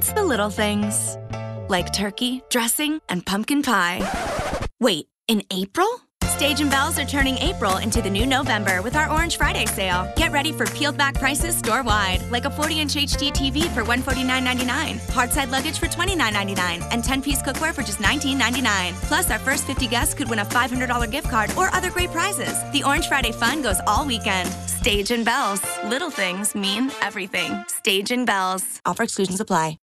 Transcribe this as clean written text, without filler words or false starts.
It's the little things, like turkey, dressing, and pumpkin pie. Wait, in April? Stage and Bells are turning April into the new November with our Orange Friday sale. Get ready for peeled back prices store-wide, like a 40-inch HD TV for $149.99, hardside luggage for $29.99, and 10-piece cookware for just $19.99. Plus, our first 50 guests could win a $500 gift card or other great prizes. The Orange Friday fun goes all weekend. Stage and Bells. Little things mean everything. Stage and Bells. Offer exclusions apply.